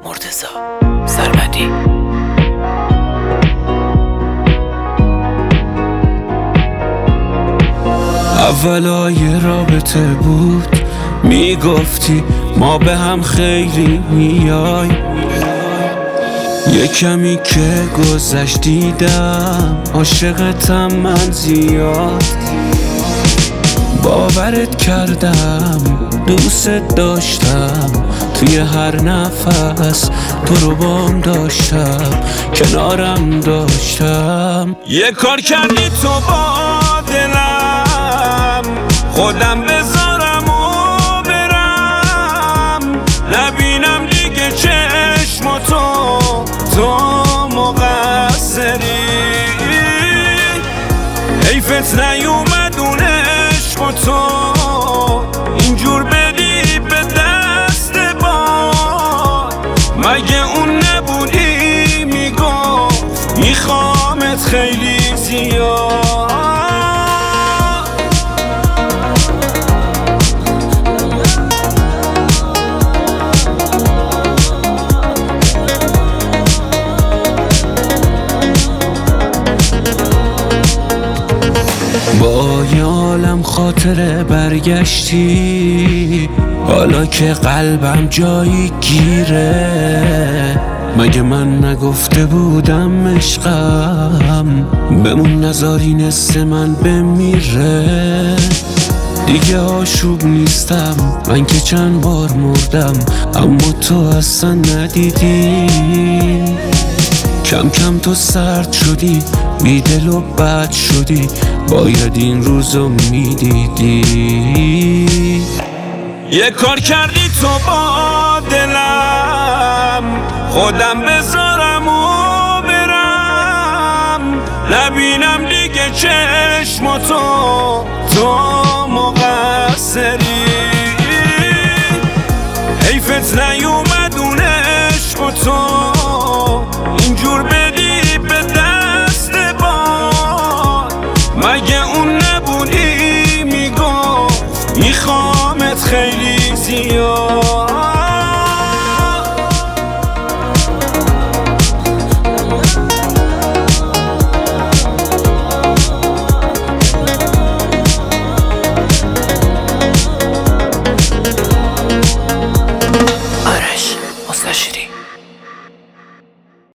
مرتضی سرمدی. اولای رابطه بود میگفتی ما به هم خیلی میای، یه کمی که گذشت دیدم عاشقتم من زیاد. باورت کردم دوست داشتم، توی هر نفس تو رو بام داشتم، کنارم داشتم. یه کار کردی تو با دلم، خودم بذارم و برم، نبینم دیگه چشماتو، تو مقصری. حیفت نیومد اون عشق تو اینجور بدی به دست باد، مگه اون نبودی میگفت میخوامت خیلی زیاد. با یه عالم خاطره برگشتی، حالا که قلبم جایی گیره. مگه من نگفته بودم عشقم بمون نذاری نصف من بمیره؟ دیگه آشوب نیستم من که چند بار مردم، اما تو اصلا ندیدی. کم کم تو سرد شدی، بی دل و بد شدی، باید این روزو میدیدی. یه کار کردی تو با دلم، خودم بذارم و برم، نبینم دیگه چشماتو، تو مقصری. حیفت نیومد اون عشق تو اینجور بدی به دست باد، مگه اون نبودی میگفت میخوامت خیلی زیاد.